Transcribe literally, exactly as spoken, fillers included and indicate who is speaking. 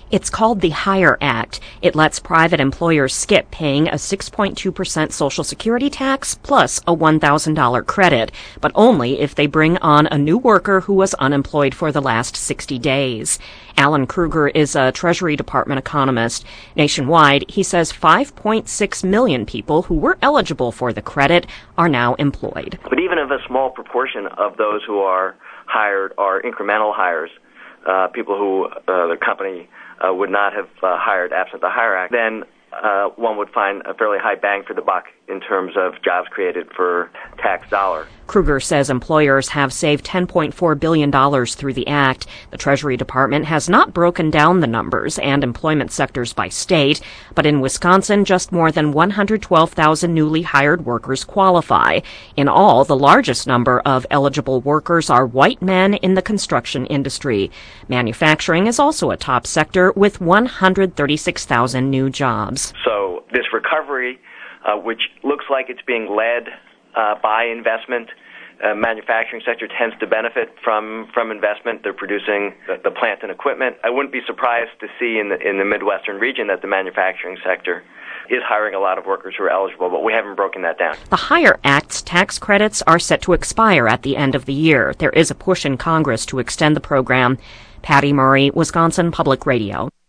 Speaker 1: It's called the HIRE Act. It lets private employers skip paying a six point two percent Social Security tax plus a one thousand dollars credit, but only if they bring on a new worker who was unemployed for the last sixty days. Alan Kruger is a Treasury Department economist. Nationwide, he says five point six million people who were eligible for the credit are now employed.
Speaker 2: But even if a small proportion of those who are hired are incremental hires, uh, people who uh, the company Uh, would not have uh, hired absent the HIRE Act, then uh, one would find a fairly high bang for the buck in terms of jobs created for tax dollar.
Speaker 1: Kruger says employers have saved ten point four billion dollars through the act. The Treasury Department has not broken down the numbers and employment sectors by state, but in Wisconsin, just more than one hundred twelve thousand newly hired workers qualify. In all, the largest number of eligible workers are white men in the construction industry. Manufacturing is also a top sector with one hundred thirty-six thousand new jobs.
Speaker 2: So this recovery, uh, which looks like it's being led uh, by investment, Uh, manufacturing sector tends to benefit from, from investment. They're producing the, the plant and equipment. I wouldn't be surprised to see in the, in the Midwestern region that the manufacturing sector is hiring a lot of workers who are eligible, but we haven't broken that down.
Speaker 1: The HIRE Act's tax credits are set to expire at the end of the year. There is a push in Congress to extend the program. Patty Murray, Wisconsin Public Radio.